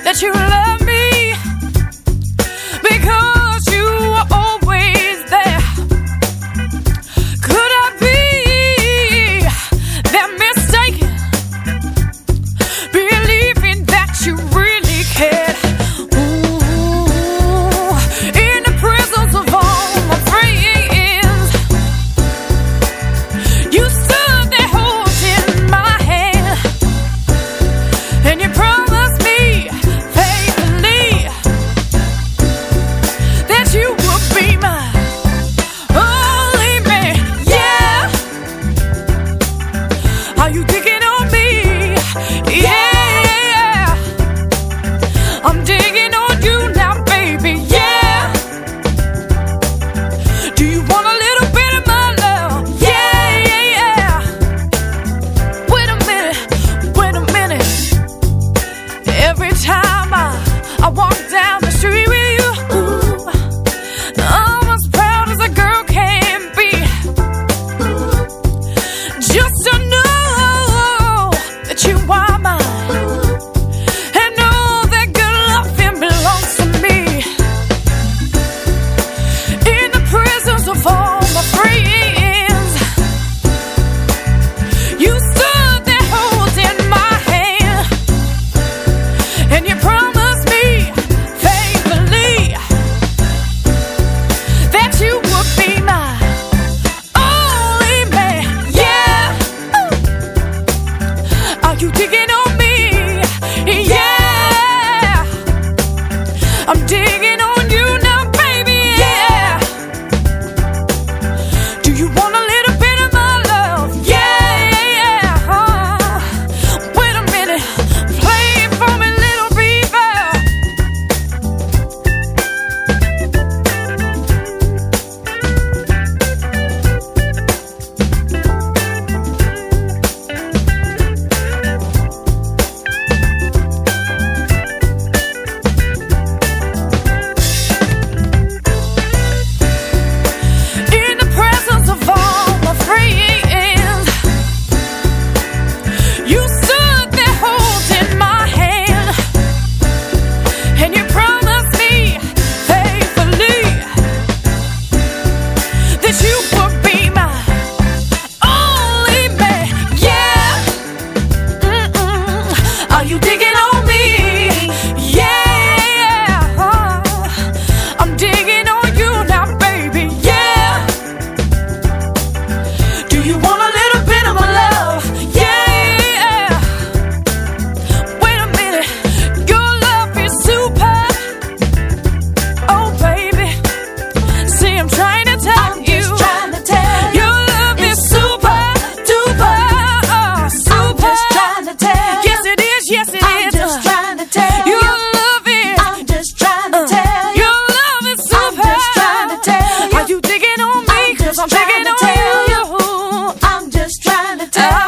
that you love me because you were always there. Could I be that mistaken, believing that you really cared? Ooh, in the presence of all my friends, you stood there holding my hand, and you promised me faithfully that you would be my only man. Yeah, are you digging on me? Yeah, I'm digging on you now, baby. Yeah, do you want a little bit of my love? Yeah. Wait a minute. Every time I walk down the street with you, ooh, I'm as proud as a girl can be. Just to know that you are mine, and know that good loving belongs to me. In the presence of all my friends, you stood there holding my hand, and you promised me faithfully that you would be my only man. Yeah, are you digging on me? Yeah, I'm digging on you now, baby. Yeah, do you want a little bit of my love? Yeah. Wait a minute, play it for me, little beaver. In the presence of all my friends, you stood there holding my hand, and you promised me faithfully that you would be my only man. Yeah, are you digging on me? Yeah, I'm digging on you now, baby. Yeah, do you want a little bit of my love? Yeah, wait a minute, your love is super. Oh, baby, see, I'm trying to tell you, your love is super duper, super. Yes, it is. Yes, it is. Your love is. Your love is super. Are you digging on me? 'Cause I'm digging on you. I'm just trying to tell you.